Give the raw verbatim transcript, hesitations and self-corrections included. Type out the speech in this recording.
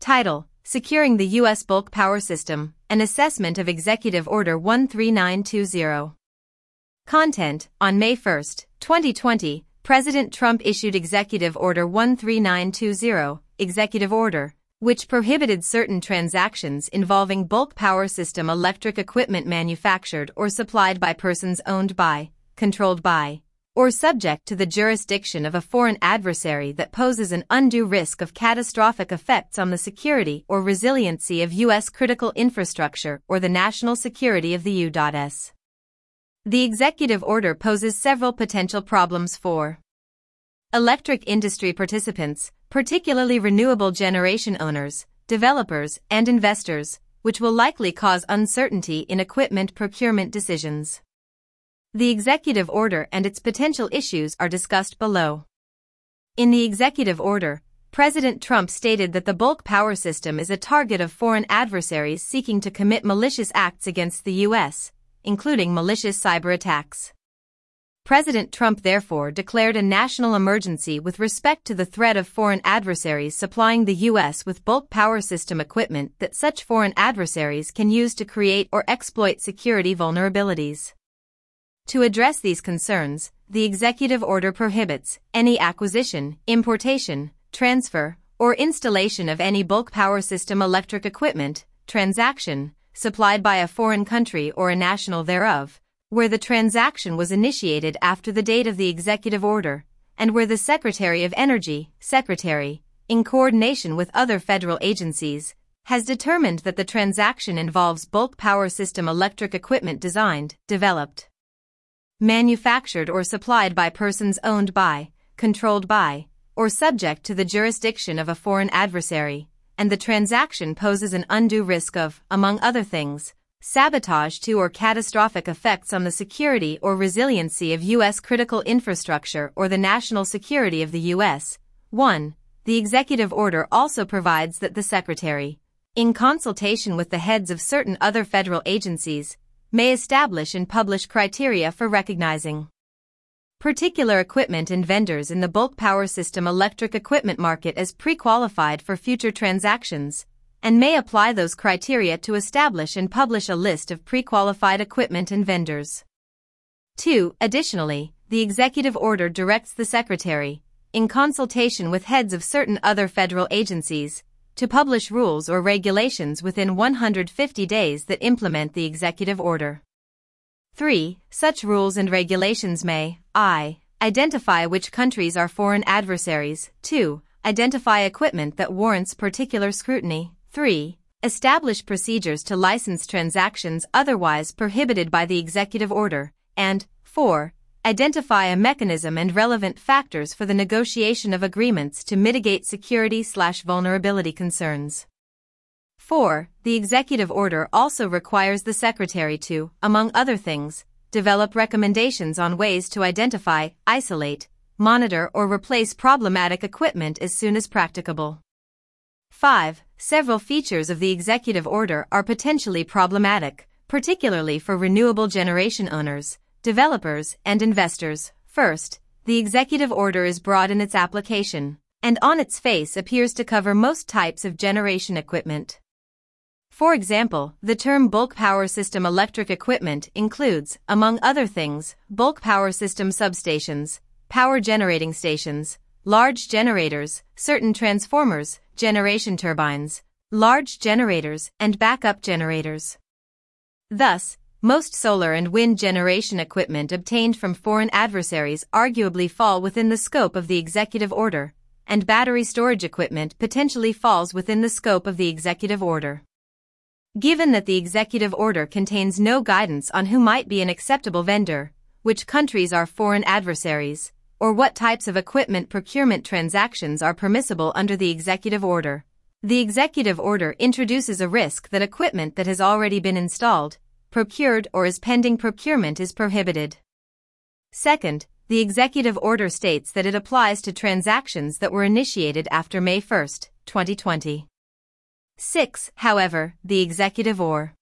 Title: Securing the U S Bulk Power System, an assessment of Executive Order one three nine two zero. Content: On May first, twenty twenty, President Trump issued Executive Order one three nine two zero, Executive Order, which prohibited certain transactions involving bulk power system electric equipment manufactured or supplied by persons owned by, controlled by, or subject to the jurisdiction of a foreign adversary that poses an undue risk of catastrophic effects on the security or resiliency of U S critical infrastructure or the national security of the U S The executive order poses several potential problems for electric industry participants, particularly renewable generation owners, developers, and investors, which will likely cause uncertainty in equipment procurement decisions. The executive order and its potential issues are discussed below. In the executive order, President Trump stated that the bulk power system is a target of foreign adversaries seeking to commit malicious acts against the U S, including malicious cyber attacks. President Trump therefore declared a national emergency with respect to the threat of foreign adversaries supplying the U S with bulk power system equipment that such foreign adversaries can use to create or exploit security vulnerabilities. To address these concerns, the executive order prohibits any acquisition, importation, transfer, or installation of any bulk power system electric equipment, transaction, supplied by a foreign country or a national thereof, where the transaction was initiated after the date of the executive order, and where the Secretary of Energy, Secretary, in coordination with other federal agencies, has determined that the transaction involves bulk power system electric equipment designed, developed, manufactured or supplied by persons owned by, controlled by, or subject to the jurisdiction of a foreign adversary, and the transaction poses an undue risk of, among other things, sabotage to or catastrophic effects on the security or resiliency of U S critical infrastructure or the national security of the U S one. The executive order also provides that the Secretary, in consultation with the heads of certain other federal agencies, may establish and publish criteria for recognizing particular equipment and vendors in the bulk power system electric equipment market as pre-qualified for future transactions, and may apply those criteria to establish and publish a list of pre-qualified equipment and vendors. two. Additionally, the executive order directs the Secretary, in consultation with heads of certain other federal agencies, to publish rules or regulations within one hundred fifty days that implement the executive order. three. Such rules and regulations may, I. Identify which countries are foreign adversaries. two. Identify equipment that warrants particular scrutiny. three. Establish procedures to license transactions otherwise prohibited by the executive order, and four. Identify a mechanism and relevant factors for the negotiation of agreements to mitigate security/vulnerability concerns. four. The executive order also requires the Secretary to, among other things, develop recommendations on ways to identify, isolate, monitor or replace problematic equipment as soon as practicable. five. Several features of the executive order are potentially problematic, particularly for renewable generation owners, developers, and investors. First, the executive order is broad in its application, and on its face appears to cover most types of generation equipment. For example, the term bulk power system electric equipment includes, among other things, bulk power system substations, power generating stations, large generators, certain transformers, generation turbines, large generators, and backup generators. Thus, most solar and wind generation equipment obtained from foreign adversaries arguably fall within the scope of the executive order, and battery storage equipment potentially falls within the scope of the executive order. Given that the executive order contains no guidance on who might be an acceptable vendor, which countries are foreign adversaries, or what types of equipment procurement transactions are permissible under the executive order, the executive order introduces a risk that equipment that has already been installed, procured or is pending procurement is prohibited. Second, the executive order states that it applies to transactions that were initiated after May first, twenty twenty. six. However, the executive order